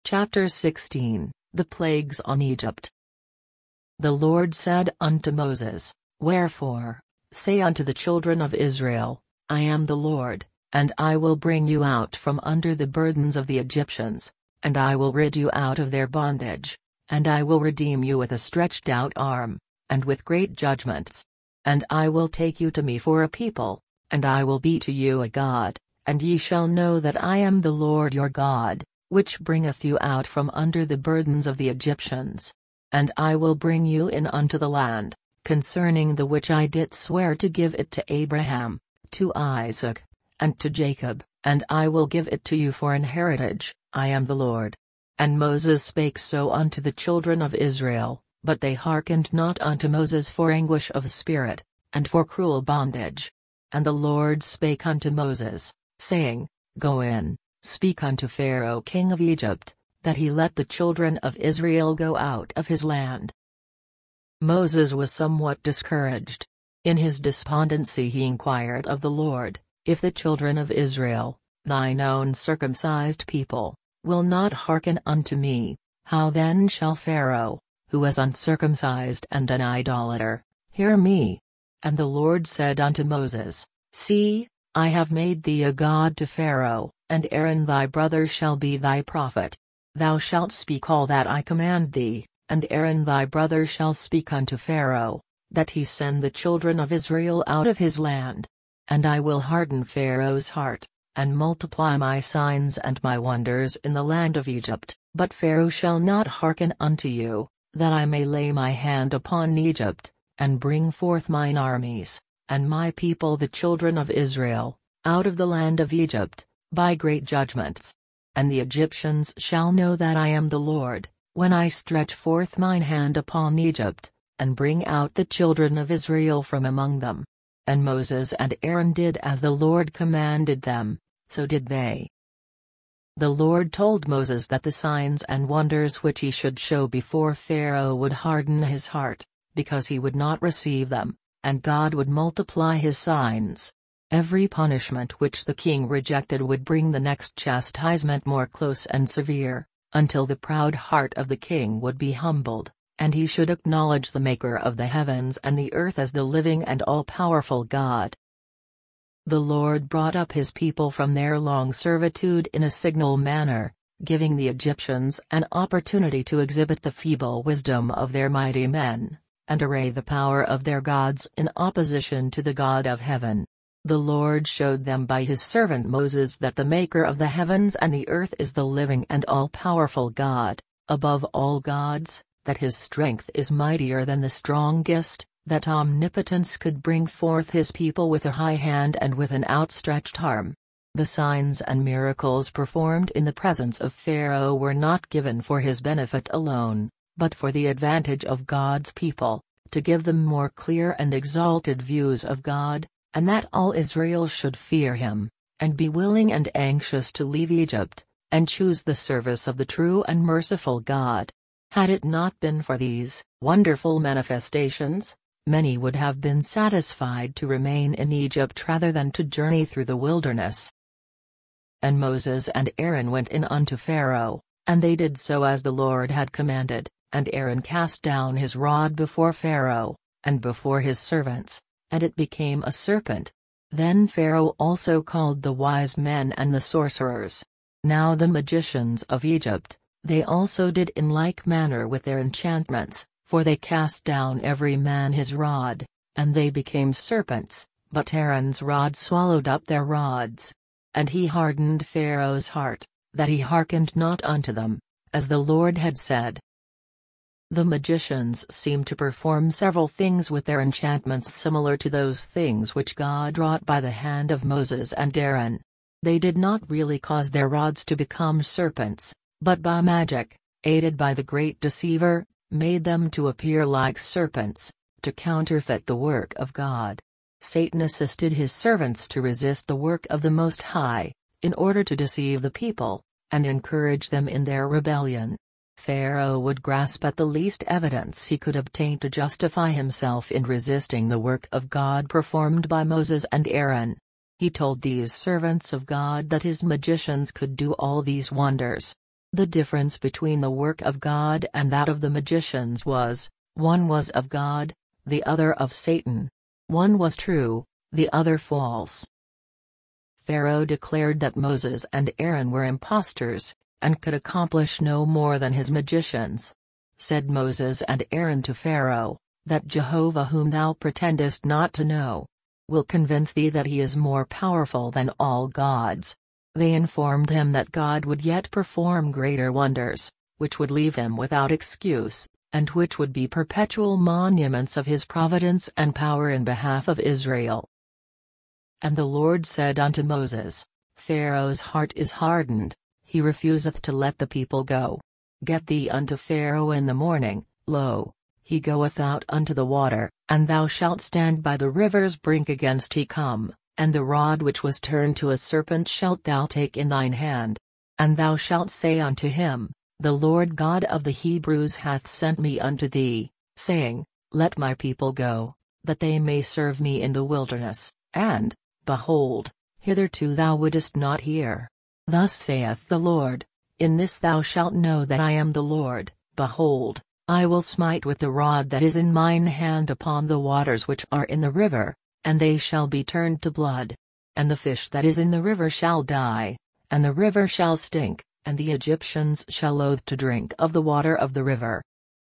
Chapter 16, The Plagues on Egypt. The Lord said unto Moses, Wherefore, say unto the children of Israel, I am the Lord, and I will bring you out from under the burdens of the Egyptians, and I will rid you out of their bondage, and I will redeem you with a stretched out arm, and with great judgments. And I will take you to me for a people, and I will be to you a God, and ye shall know that I am the Lord your God, which bringeth you out from under the burdens of the Egyptians. And I will bring you in unto the land, concerning the which I did swear to give it to Abraham, to Isaac, and to Jacob, and I will give it to you for an heritage. I am the Lord. And Moses spake so unto the children of Israel, but they hearkened not unto Moses for anguish of spirit, and for cruel bondage. And the Lord spake unto Moses, saying, Go in, speak unto Pharaoh king of Egypt, that he let the children of Israel go out of his land. Moses was somewhat discouraged. In his despondency he inquired of the Lord, If the children of Israel, thine own circumcised people, will not hearken unto me, how then shall Pharaoh, who is uncircumcised and an idolater, hear me? And the Lord said unto Moses, See, I have made thee a god to Pharaoh, and Aaron thy brother shall be thy prophet. Thou shalt speak all that I command thee, and Aaron thy brother shall speak unto Pharaoh, that he send the children of Israel out of his land. And I will harden Pharaoh's heart, and multiply my signs and my wonders in the land of Egypt, but Pharaoh shall not hearken unto you, that I may lay my hand upon Egypt, and bring forth mine armies, and my people the children of Israel, out of the land of Egypt, by great judgments. And the Egyptians shall know that I am the Lord, when I stretch forth mine hand upon Egypt, and bring out the children of Israel from among them. And Moses and Aaron did as the Lord commanded them, so did they. The Lord told Moses that the signs and wonders which he should show before Pharaoh would harden his heart, because he would not receive them, and God would multiply his signs. Every punishment which the king rejected would bring the next chastisement more close and severe, until the proud heart of the king would be humbled, and he should acknowledge the Maker of the heavens and the earth as the living and all-powerful God. The Lord brought up his people from their long servitude in a signal manner, giving the Egyptians an opportunity to exhibit the feeble wisdom of their mighty men, and array the power of their gods in opposition to the God of heaven. The Lord showed them by his servant Moses that the Maker of the heavens and the earth is the living and all-powerful God, above all gods, that his strength is mightier than the strongest, that omnipotence could bring forth his people with a high hand and with an outstretched arm. The signs and miracles performed in the presence of Pharaoh were not given for his benefit alone, but for the advantage of God's people, to give them more clear and exalted views of God, and that all Israel should fear him, and be willing and anxious to leave Egypt, and choose the service of the true and merciful God. Had it not been for these wonderful manifestations, many would have been satisfied to remain in Egypt rather than to journey through the wilderness. And Moses and Aaron went in unto Pharaoh, and they did so as the Lord had commanded, and Aaron cast down his rod before Pharaoh, and before his servants, and it became a serpent. Then Pharaoh also called the wise men and the sorcerers. Now the magicians of Egypt, they also did in like manner with their enchantments, for they cast down every man his rod, and they became serpents, but Aaron's rod swallowed up their rods. And he hardened Pharaoh's heart, that he hearkened not unto them, as the Lord had said. The magicians seemed to perform several things with their enchantments similar to those things which God wrought by the hand of Moses and Aaron. They did not really cause their rods to become serpents, but by magic, aided by the great deceiver, made them to appear like serpents, to counterfeit the work of God. Satan assisted his servants to resist the work of the Most High, in order to deceive the people, and encourage them in their rebellion. Pharaoh would grasp at the least evidence he could obtain to justify himself in resisting the work of God performed by Moses and Aaron. He told these servants of God that his magicians could do all these wonders. The difference between the work of God and that of the magicians was, one was of God, the other of Satan. One was true, the other false. Pharaoh declared that Moses and Aaron were impostors, and could accomplish no more than his magicians. Said Moses and Aaron to Pharaoh, that Jehovah whom thou pretendest not to know, will convince thee that he is more powerful than all gods. They informed him that God would yet perform greater wonders, which would leave him without excuse, and which would be perpetual monuments of his providence and power in behalf of Israel. And the Lord said unto Moses, Pharaoh's heart is hardened, he refuseth to let the people go. Get thee unto Pharaoh in the morning, lo, he goeth out unto the water, and thou shalt stand by the river's brink against he come, and the rod which was turned to a serpent shalt thou take in thine hand. And thou shalt say unto him, The Lord God of the Hebrews hath sent me unto thee, saying, Let my people go, that they may serve me in the wilderness, and, behold, hitherto thou wouldest not hear. Thus saith the Lord, In this thou shalt know that I am the Lord, behold, I will smite with the rod that is in mine hand upon the waters which are in the river, and they shall be turned to blood. And the fish that is in the river shall die, and the river shall stink, and the Egyptians shall loathe to drink of the water of the river.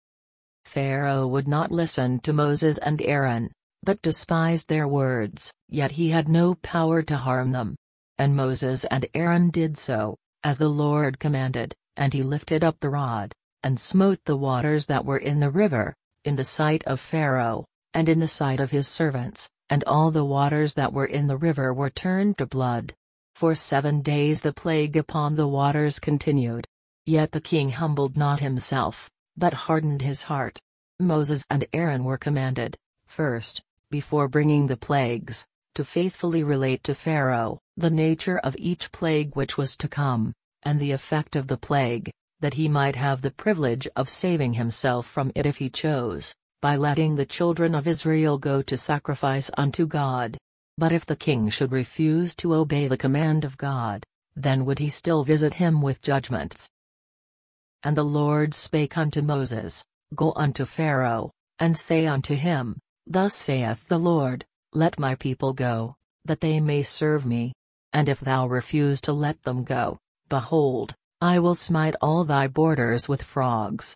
Pharaoh would not listen to Moses and Aaron, but despised their words, yet he had no power to harm them. And Moses and Aaron did so, as the Lord commanded, and he lifted up the rod, and smote the waters that were in the river, in the sight of Pharaoh, and in the sight of his servants, and all the waters that were in the river were turned to blood. For 7 days the plague upon the waters continued. Yet the king humbled not himself, but hardened his heart. Moses and Aaron were commanded, first, before bringing the plagues, to faithfully relate to Pharaoh the nature of each plague which was to come, and the effect of the plague, that he might have the privilege of saving himself from it if he chose, by letting the children of Israel go to sacrifice unto God. But if the king should refuse to obey the command of God, then would he still visit him with judgments. And the Lord spake unto Moses, Go unto Pharaoh, and say unto him, Thus saith the Lord, Let my people go, that they may serve me. And if thou refuse to let them go, behold, I will smite all thy borders with frogs.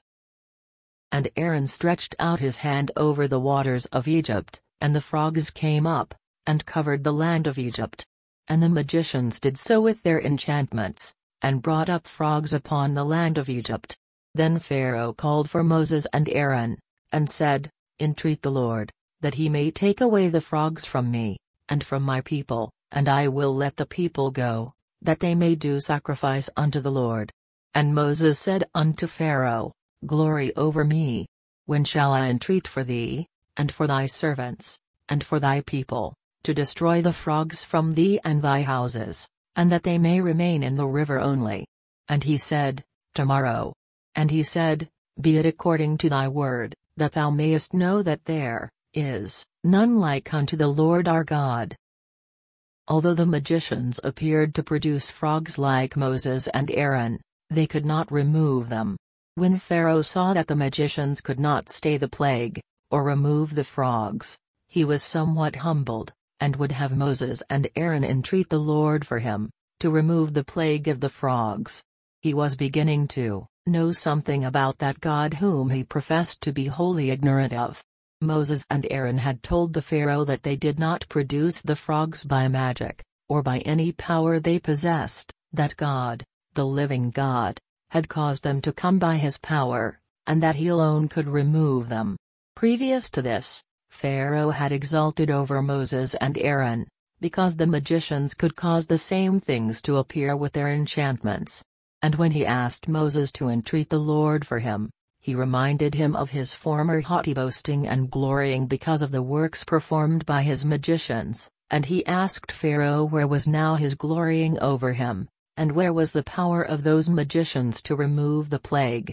And Aaron stretched out his hand over the waters of Egypt, and the frogs came up, and covered the land of Egypt. And the magicians did so with their enchantments, and brought up frogs upon the land of Egypt. Then Pharaoh called for Moses and Aaron, and said, Entreat the Lord, that he may take away the frogs from me, and from my people, and I will let the people go, that they may do sacrifice unto the Lord. And Moses said unto Pharaoh, Glory over me. When shall I entreat for thee, and for thy servants, and for thy people, to destroy the frogs from thee and thy houses, and that they may remain in the river only? And he said, Tomorrow. And he said, Be it according to thy word, that thou mayest know that there is none like unto the Lord our God. Although the magicians appeared to produce frogs like Moses and Aaron, they could not remove them. When Pharaoh saw that the magicians could not stay the plague, or remove the frogs, he was somewhat humbled, and would have Moses and Aaron entreat the Lord for him, to remove the plague of the frogs. He was beginning to know something about that God whom he professed to be wholly ignorant of. Moses and Aaron had told the Pharaoh that they did not produce the frogs by magic, or by any power they possessed, that God, the living God, had caused them to come by his power, and that he alone could remove them. Previous to this, Pharaoh had exulted over Moses and Aaron, because the magicians could cause the same things to appear with their enchantments. And when he asked Moses to entreat the Lord for him, he reminded him of his former haughty boasting and glorying because of the works performed by his magicians, and he asked Pharaoh where was now his glorying over him, and where was the power of those magicians to remove the plague.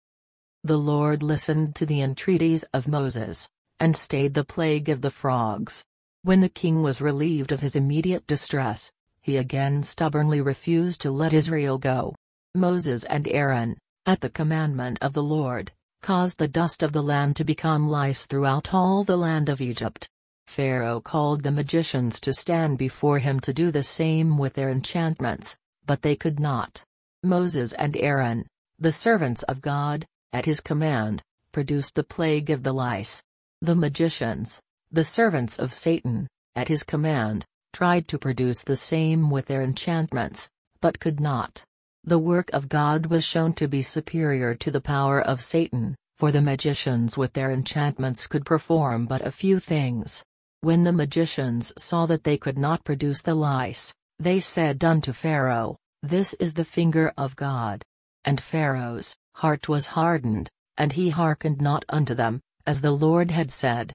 The Lord listened to the entreaties of Moses, and stayed the plague of the frogs. When the king was relieved of his immediate distress, he again stubbornly refused to let Israel go. Moses and Aaron, at the commandment of the Lord, caused the dust of the land to become lice throughout all the land of Egypt. Pharaoh called the magicians to stand before him to do the same with their enchantments, but they could not. Moses and Aaron, the servants of God, at his command, produced the plague of the lice. The magicians, the servants of Satan, at his command, tried to produce the same with their enchantments, but could not. The work of God was shown to be superior to the power of Satan, for the magicians with their enchantments could perform but a few things. When the magicians saw that they could not produce the lice, they said unto Pharaoh, "This is the finger of God." And Pharaoh's heart was hardened, and he hearkened not unto them, as the Lord had said.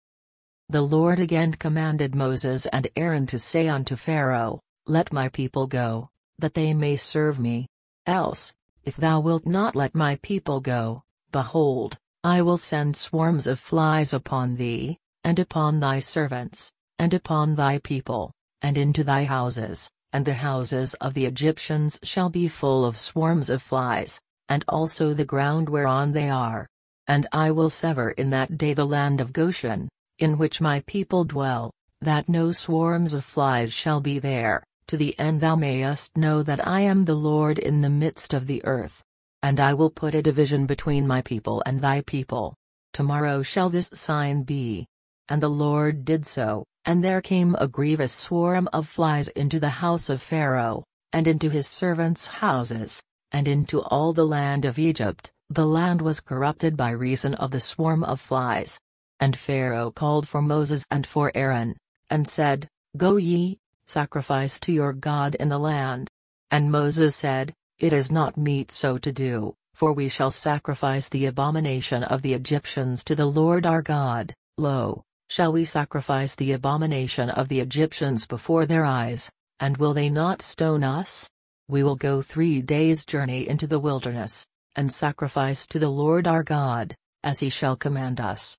The Lord again commanded Moses and Aaron to say unto Pharaoh, "Let my people go, that they may serve me. Else, if thou wilt not let my people go, behold, I will send swarms of flies upon thee, and upon thy servants, and upon thy people, and into thy houses, and the houses of the Egyptians shall be full of swarms of flies, and also the ground whereon they are. And I will sever in that day the land of Goshen, in which my people dwell, that no swarms of flies shall be there, to the end thou mayest know that I am the Lord in the midst of the earth. And I will put a division between my people and thy people. Tomorrow shall this sign be." And the Lord did so, and there came a grievous swarm of flies into the house of Pharaoh, and into his servants' houses, and into all the land of Egypt. The land was corrupted by reason of the swarm of flies. And Pharaoh called for Moses and for Aaron, and said, "Go ye, sacrifice to your God in the land." And Moses said, "It is not meet so to do, for we shall sacrifice the abomination of the Egyptians to the Lord our God. Lo, shall we sacrifice the abomination of the Egyptians before their eyes, and will they not stone us? We will go 3 days' journey into the wilderness, and sacrifice to the Lord our God, as he shall command us."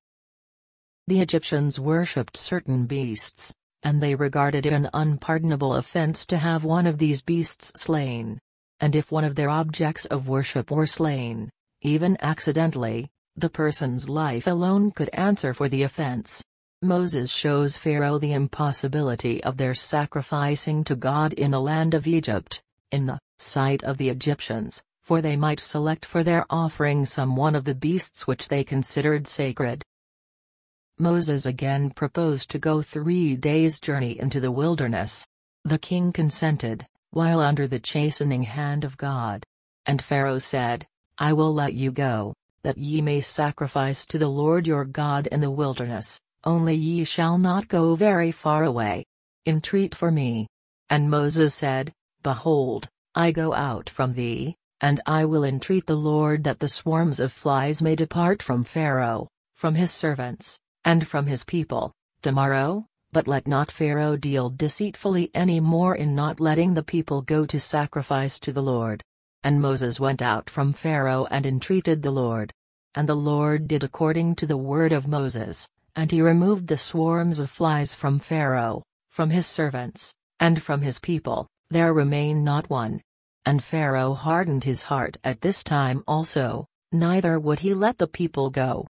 The Egyptians worshipped certain beasts, and they regarded it an unpardonable offense to have one of these beasts slain. And if one of their objects of worship were slain, even accidentally, the person's life alone could answer for the offense. Moses shows Pharaoh the impossibility of their sacrificing to God in the land of Egypt, in the sight of the Egyptians, for they might select for their offering some one of the beasts which they considered sacred. Moses again proposed to go 3 days' journey into the wilderness. The king consented, while under the chastening hand of God. And Pharaoh said, "I will let you go, that ye may sacrifice to the Lord your God in the wilderness, only ye shall not go very far away. Entreat for me." And Moses said, "Behold, I go out from thee, and I will entreat the Lord that the swarms of flies may depart from Pharaoh, from his servants, and from his people, tomorrow, but let not Pharaoh deal deceitfully any more in not letting the people go to sacrifice to the Lord." And Moses went out from Pharaoh and entreated the Lord. And the Lord did according to the word of Moses, and he removed the swarms of flies from Pharaoh, from his servants, and from his people, there remained not one. And Pharaoh hardened his heart at this time also, neither would he let the people go.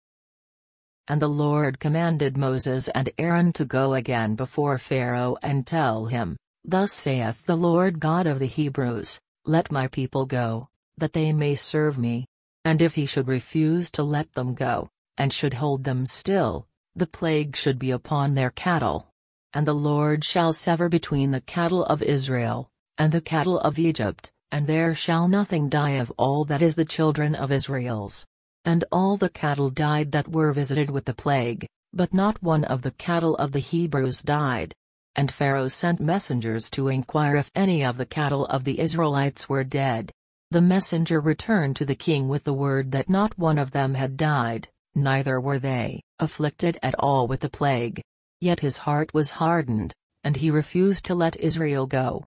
And the Lord commanded Moses and Aaron to go again before Pharaoh and tell him, "Thus saith the Lord God of the Hebrews, Let my people go, that they may serve me." And if he should refuse to let them go, and should hold them still, the plague should be upon their cattle. And the Lord shall sever between the cattle of Israel, and the cattle of Egypt, and there shall nothing die of all that is the children of Israel's. And all the cattle died that were visited with the plague, but not one of the cattle of the Hebrews died. And Pharaoh sent messengers to inquire if any of the cattle of the Israelites were dead. The messenger returned to the king with the word that not one of them had died, neither were they afflicted at all with the plague. Yet his heart was hardened, and he refused to let Israel go.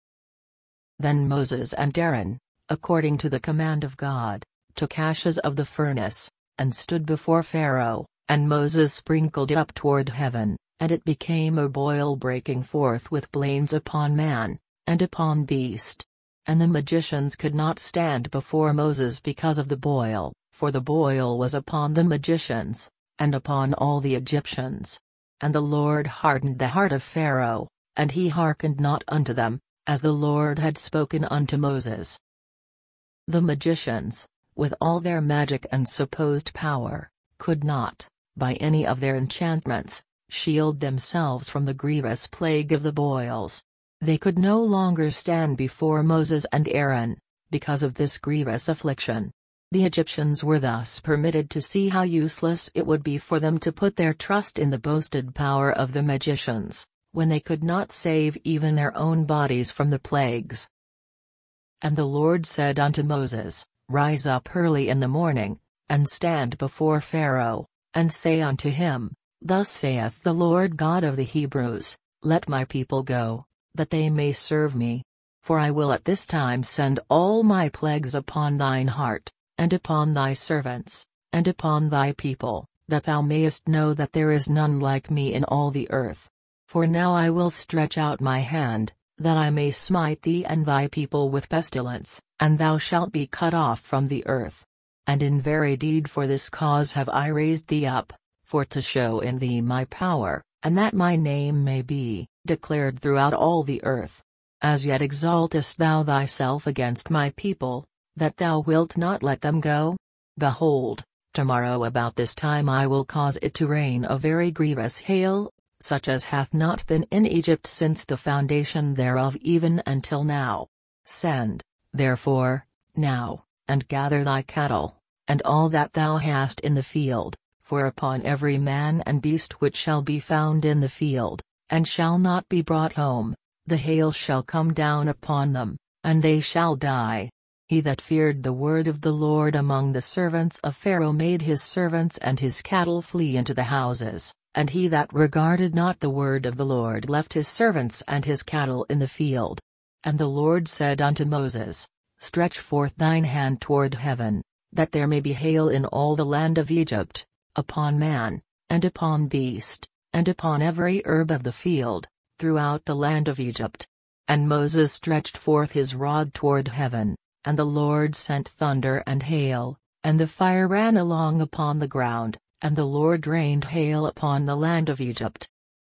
Then Moses and Aaron, according to the command of God, took ashes of the furnace, and stood before Pharaoh, and Moses sprinkled it up toward heaven, and it became a boil breaking forth with blains upon man, and upon beast. And the magicians could not stand before Moses because of the boil, for the boil was upon the magicians, and upon all the Egyptians. And the Lord hardened the heart of Pharaoh, and he hearkened not unto them, as the Lord had spoken unto Moses. The magicians, with all their magic and supposed power, could not, by any of their enchantments, shield themselves from the grievous plague of the boils. They could no longer stand before Moses and Aaron, because of this grievous affliction. The Egyptians were thus permitted to see how useless it would be for them to put their trust in the boasted power of the magicians, when they could not save even their own bodies from the plagues. And the Lord said unto Moses, Rise up early in the morning, and stand before Pharaoh, and say unto him, Thus saith the Lord God of the Hebrews, Let my people go, that they may serve me. For I will at this time send all my plagues upon thine heart, and upon thy servants, and upon thy people, that thou mayest know that there is none like me in all the earth. For now I will stretch out my hand, that I may smite thee and thy people with pestilence, and thou shalt be cut off from the earth. And in very deed for this cause have I raised thee up, for to show in thee my power, and that my name may be declared throughout all the earth. As yet exaltest thou thyself against my people, that thou wilt not let them go? Behold, tomorrow about this time I will cause it to rain a very grievous hail, such as hath not been in Egypt since the foundation thereof even until now. Send, therefore, now, and gather thy cattle, and all that thou hast in the field, for upon every man and beast which shall be found in the field, and shall not be brought home, the hail shall come down upon them, and they shall die. He that feared the word of the Lord among the servants of Pharaoh made his servants and his cattle flee into the houses, and he that regarded not the word of the Lord left his servants and his cattle in the field. And the Lord said unto Moses, Stretch forth thine hand toward heaven, that there may be hail in all the land of Egypt, upon man, and upon beast, and upon every herb of the field, throughout the land of Egypt. And Moses stretched forth his rod toward heaven, and the Lord sent thunder and hail, and the fire ran along upon the ground, and the Lord rained hail upon the land of Egypt.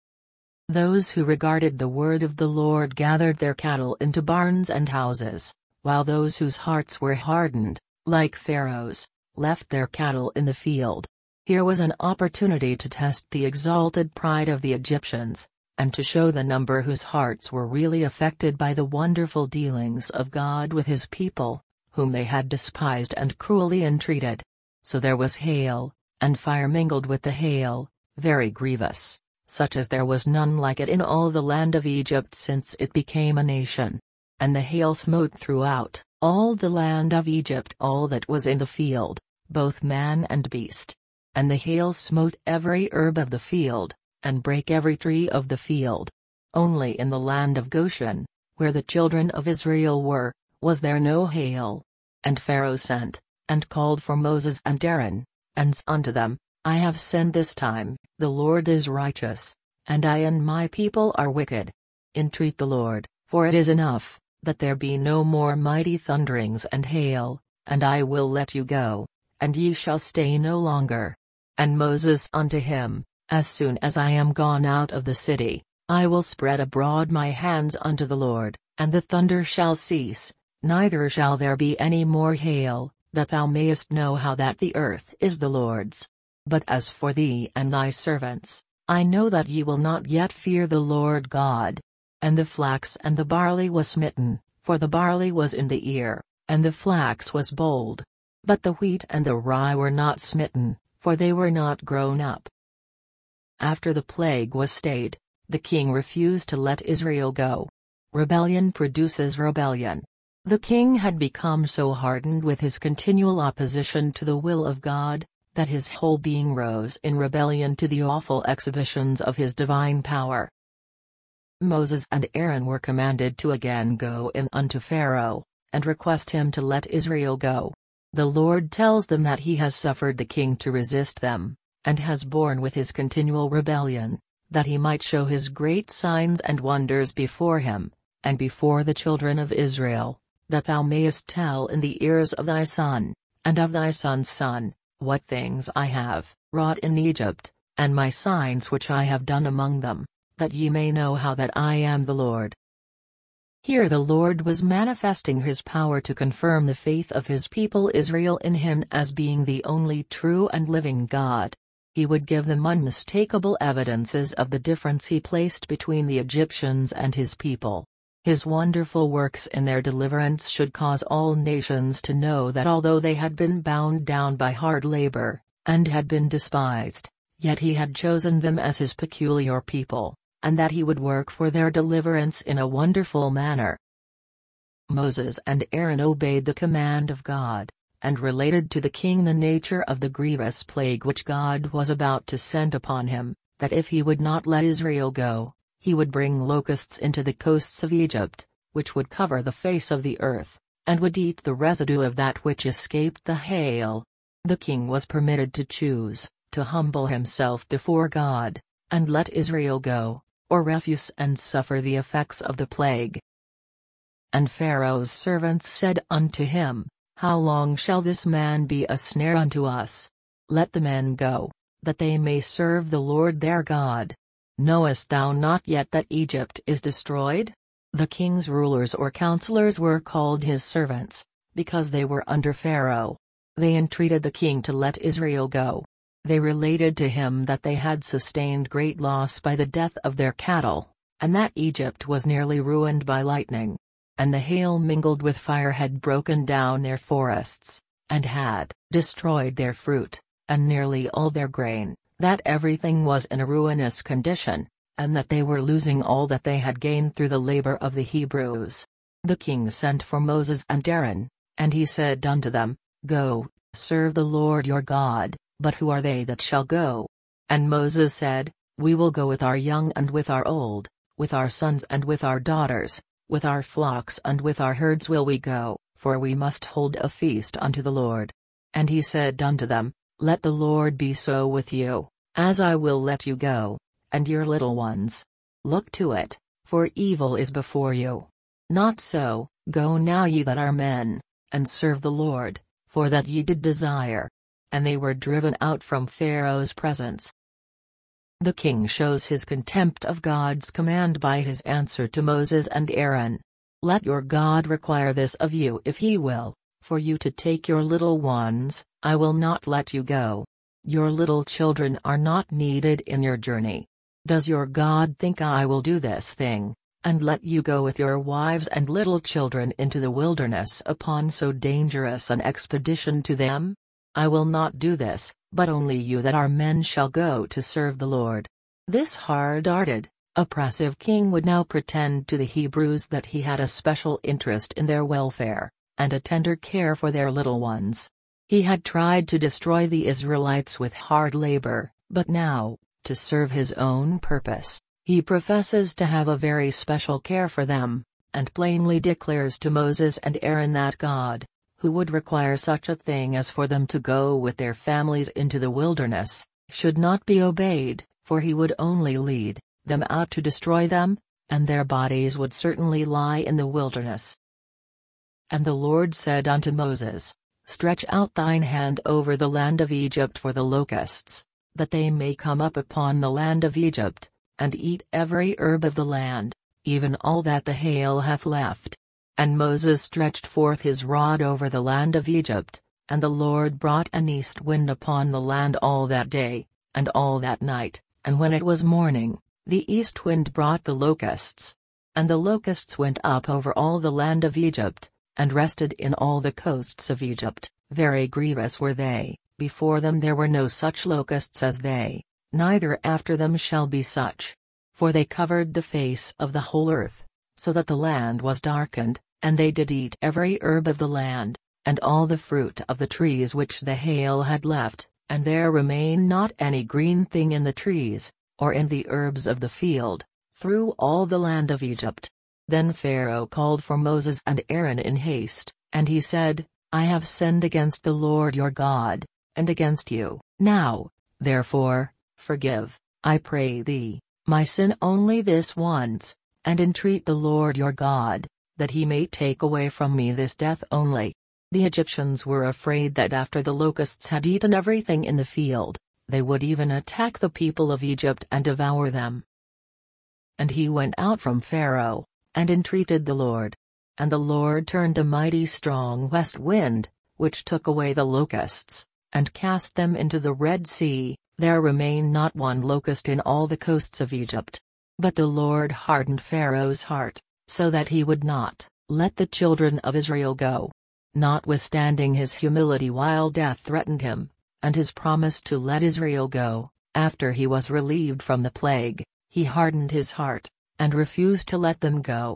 Those who regarded the word of the Lord gathered their cattle into barns and houses, while those whose hearts were hardened, like Pharaoh's, left their cattle in the field. Here was an opportunity to test the exalted pride of the Egyptians, and to show the number whose hearts were really affected by the wonderful dealings of God with his people, whom they had despised and cruelly entreated. So there was hail, and fire mingled with the hail, very grievous, such as there was none like it in all the land of Egypt since it became a nation. And the hail smote throughout all the land of Egypt all that was in the field, both man and beast. And the hail smote every herb of the field, and brake every tree of the field. Only in the land of Goshen, where the children of Israel were, was there no hail. And Pharaoh sent, and called for Moses and Aaron, and said unto them, I have sinned this time, the Lord is righteous, and I and my people are wicked. Entreat the Lord, for it is enough, that there be no more mighty thunderings and hail, and I will let you go, and ye shall stay no longer. And Moses unto him, As soon as I am gone out of the city, I will spread abroad my hands unto the Lord, and the thunder shall cease, neither shall there be any more hail, that thou mayest know how that the earth is the Lord's. But as for thee and thy servants, I know that ye will not yet fear the Lord God. And the flax and the barley was smitten, for the barley was in the ear, and the flax was bold. But the wheat and the rye were not smitten, for they were not grown up. After the plague was stayed, the king refused to let Israel go. Rebellion produces rebellion. The king had become so hardened with his continual opposition to the will of God, that his whole being rose in rebellion to the awful exhibitions of his divine power. Moses and Aaron were commanded to again go in unto Pharaoh, and request him to let Israel go. The Lord tells them that he has suffered the king to resist them, and has borne with his continual rebellion, that he might show his great signs and wonders before him, and before the children of Israel, that thou mayest tell in the ears of thy son, and of thy son's son, what things I have wrought in Egypt, and my signs which I have done among them, that ye may know how that I am the Lord." Here the Lord was manifesting his power to confirm the faith of his people Israel in him as being the only true and living God. He would give them unmistakable evidences of the difference he placed between the Egyptians and his people. His wonderful works in their deliverance should cause all nations to know that although they had been bound down by hard labor, and had been despised, yet he had chosen them as his peculiar people, and that he would work for their deliverance in a wonderful manner. Moses and Aaron obeyed the command of God, and related to the king the nature of the grievous plague which God was about to send upon him, that if he would not let Israel go, he would bring locusts into the coasts of Egypt, which would cover the face of the earth, and would eat the residue of that which escaped the hail. The king was permitted to choose, to humble himself before God, and let Israel go, or refuse and suffer the effects of the plague. And Pharaoh's servants said unto him, How long shall this man be a snare unto us? Let the men go, that they may serve the Lord their God. Knowest thou not yet that Egypt is destroyed? The king's rulers or counselors were called his servants, because they were under Pharaoh. They entreated the king to let Israel go. They related to him that they had sustained great loss by the death of their cattle, and that Egypt was nearly ruined by lightning. And the hail mingled with fire had broken down their forests, and had destroyed their fruit, and nearly all their grain, that everything was in a ruinous condition, and that they were losing all that they had gained through the labor of the Hebrews. The king sent for Moses and Aaron, and he said unto them, Go, serve the Lord your God, but who are they that shall go? And Moses said, We will go with our young and with our old, with our sons and with our daughters, with our flocks and with our herds will we go, for we must hold a feast unto the Lord. And he said unto them, Let the Lord be so with you, as I will let you go, and your little ones. Look to it, for evil is before you. Not so, go now ye that are men, and serve the Lord, for that ye did desire. And they were driven out from Pharaoh's presence. The king shows his contempt of God's command by his answer to Moses and Aaron. Let your God require this of you if he will, for you to take your little ones, I will not let you go. Your little children are not needed in your journey. Does your God think I will do this thing, and let you go with your wives and little children into the wilderness upon so dangerous an expedition to them? I will not do this, but only you that are men shall go to serve the Lord. This hard-hearted, oppressive king would now pretend to the Hebrews that he had a special interest in their welfare, and a tender care for their little ones. He had tried to destroy the Israelites with hard labor, but now, to serve his own purpose, he professes to have a very special care for them, and plainly declares to Moses and Aaron that God, who would require such a thing as for them to go with their families into the wilderness, should not be obeyed, for he would only lead them out to destroy them, and their bodies would certainly lie in the wilderness. And the Lord said unto Moses, Stretch out thine hand over the land of Egypt for the locusts, that they may come up upon the land of Egypt, and eat every herb of the land, even all that the hail hath left. And Moses stretched forth his rod over the land of Egypt, and the Lord brought an east wind upon the land all that day, and all that night, and when it was morning, the east wind brought the locusts. And the locusts went up over all the land of Egypt, and rested in all the coasts of Egypt, very grievous were they, before them there were no such locusts as they, neither after them shall be such. For they covered the face of the whole earth, so that the land was darkened, and they did eat every herb of the land, and all the fruit of the trees which the hail had left, and there remained not any green thing in the trees, or in the herbs of the field, through all the land of Egypt. Then Pharaoh called for Moses and Aaron in haste, and he said, I have sinned against the Lord your God, and against you. Now, therefore, forgive, I pray thee, my sin only this once, and entreat the Lord your God, that he may take away from me this death only." The Egyptians were afraid that after the locusts had eaten everything in the field, they would even attack the people of Egypt and devour them. And he went out from Pharaoh, and entreated the Lord. And the Lord turned a mighty strong west wind, which took away the locusts, and cast them into the Red Sea. There remained not one locust in all the coasts of Egypt. But the Lord hardened Pharaoh's heart, so that he would not let the children of Israel go. Notwithstanding his humility while death threatened him, and his promise to let Israel go, after he was relieved from the plague, he hardened his heart, and refused to let them go.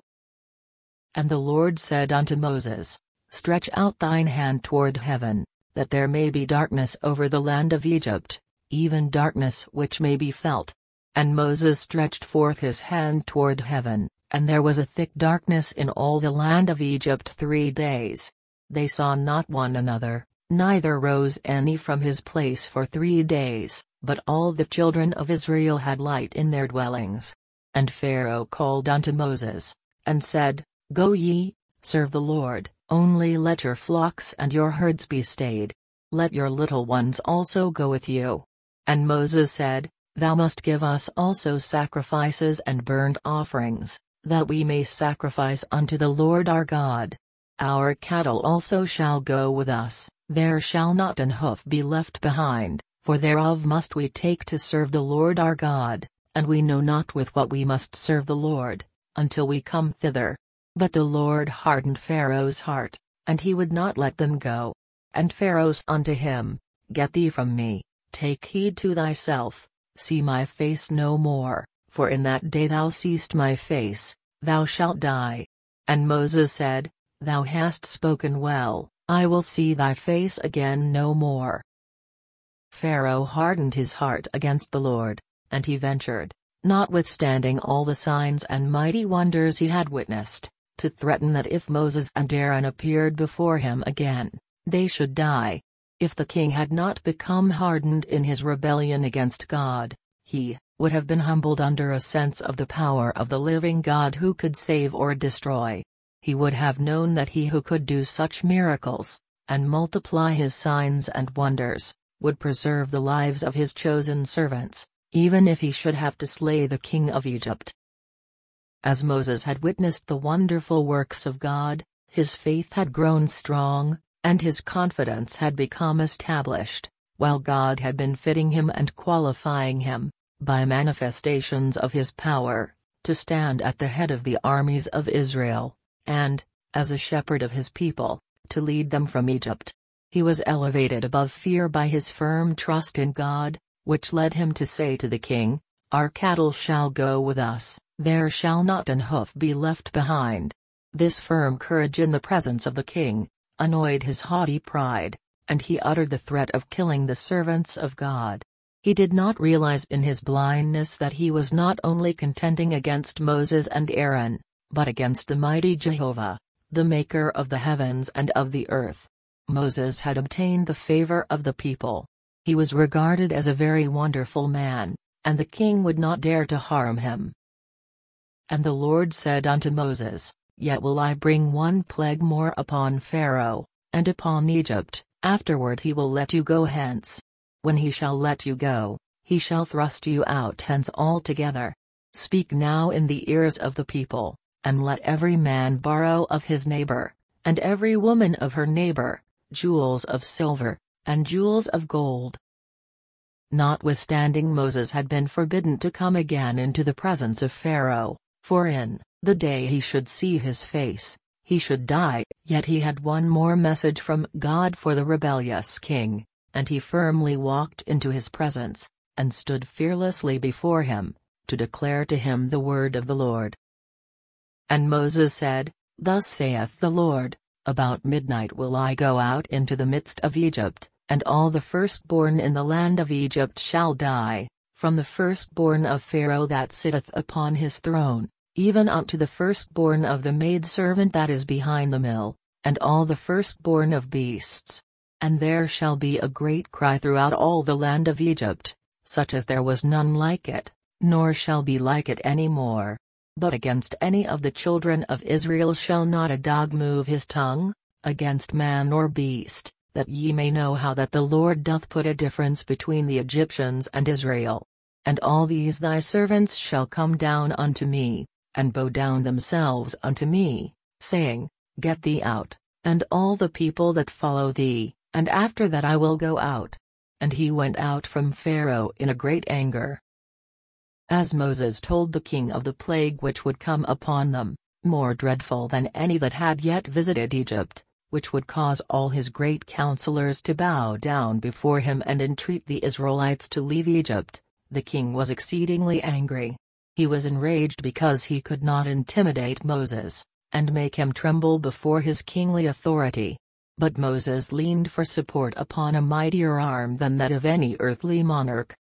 And the Lord said unto Moses, "Stretch out thine hand toward heaven, that there may be darkness over the land of Egypt, even darkness which may be felt." And Moses stretched forth his hand toward heaven, and there was a thick darkness in all the land of Egypt 3 days. They saw not one another, neither rose any from his place for 3 days, but all the children of Israel had light in their dwellings. And Pharaoh called unto Moses, and said, "Go ye, serve the Lord, only let your flocks and your herds be stayed. Let your little ones also go with you." And Moses said, "Thou must give us also sacrifices and burnt offerings, that we may sacrifice unto the Lord our God. Our cattle also shall go with us, there shall not an hoof be left behind, for thereof must we take to serve the Lord our God, and we know not with what we must serve the Lord, until we come thither." But the Lord hardened Pharaoh's heart, and he would not let them go. And Pharaoh said unto him, "Get thee from me, take heed to thyself, see my face no more, for in that day thou seest my face, thou shalt die." And Moses said, "Thou hast spoken well, I will see thy face again no more." Pharaoh hardened his heart against the Lord, and he ventured, notwithstanding all the signs and mighty wonders he had witnessed, to threaten that if Moses and Aaron appeared before him again, they should die. If the king had not become hardened in his rebellion against God, he would have been humbled under a sense of the power of the living God who could save or destroy. He would have known that he who could do such miracles, and multiply his signs and wonders, would preserve the lives of his chosen servants, even if he should have to slay the king of Egypt. As Moses had witnessed the wonderful works of God, his faith had grown strong, and his confidence had become established, while God had been fitting him and qualifying him, by manifestations of his power, to stand at the head of the armies of Israel, and, as a shepherd of his people, to lead them from Egypt. He was elevated above fear by his firm trust in God, which led him to say to the king, "Our cattle shall go with us, there shall not an hoof be left behind." This firm courage in the presence of the king annoyed his haughty pride, and he uttered the threat of killing the servants of God. He did not realize in his blindness that he was not only contending against Moses and Aaron, but against the mighty Jehovah, the maker of the heavens and of the earth. Moses had obtained the favor of the people. He was regarded as a very wonderful man, and the king would not dare to harm him. And the Lord said unto Moses, "Yet will I bring one plague more upon Pharaoh, and upon Egypt, afterward he will let you go hence. When he shall let you go, he shall thrust you out hence altogether. Speak now in the ears of the people, and let every man borrow of his neighbor, and every woman of her neighbor, jewels of silver, and jewels of gold." Notwithstanding Moses had been forbidden to come again into the presence of Pharaoh, for in the day he should see his face, he should die, yet he had one more message from God for the rebellious king, and he firmly walked into his presence, and stood fearlessly before him, to declare to him the word of the Lord. And Moses said, "Thus saith the Lord, about midnight will I go out into the midst of Egypt, and all the firstborn in the land of Egypt shall die, from the firstborn of Pharaoh that sitteth upon his throne, even unto the firstborn of the maidservant that is behind the mill, and all the firstborn of beasts. And there shall be a great cry throughout all the land of Egypt, such as there was none like it, nor shall be like it any more. But against any of the children of Israel shall not a dog move his tongue, against man or beast, that ye may know how that the Lord doth put a difference between the Egyptians and Israel. And all these thy servants shall come down unto me, and bow down themselves unto me, saying, Get thee out, and all the people that follow thee, and after that I will go out. And he went out from Pharaoh in a great anger. As Moses told the king of the plague which would come upon them, more dreadful than any that had yet visited Egypt, which would cause all his great counselors to bow down before him and entreat the Israelites to leave Egypt, the king was exceedingly angry. He was enraged because he could not intimidate Moses, and make him tremble before his kingly authority. But Moses leaned for support upon a mightier arm than that of any earthly monarch,